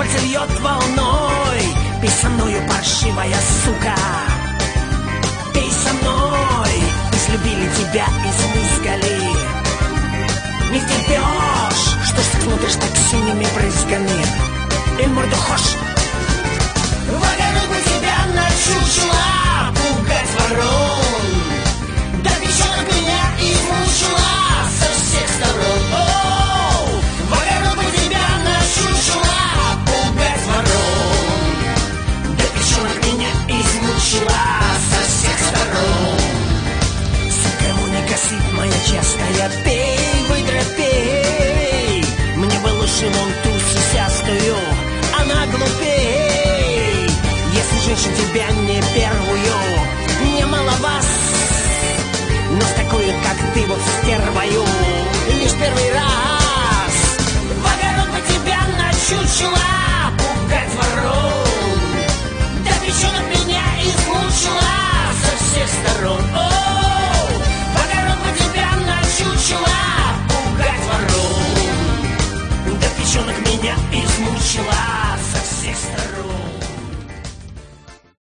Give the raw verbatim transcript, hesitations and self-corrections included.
сердце льет волной. Пей со мною, паршивая сука, пей со мной. Излюбили тебя, измыскали. Не втерпешь, что смотришь так синими брызгами. Эль мордохош. В огород у тебя на чучела пугать ворон. Да печенок меня измучила со всех сторон. Оу! В огород у тебя на чучела пугать ворон. Да печенок меня измучила со всех сторон. Сука, не косит моя частая, пей, выдра, пей. Мне бы лучше вон ту сисястую, она глупей. Если женщин тебя не первую, немало вас, но с такой, как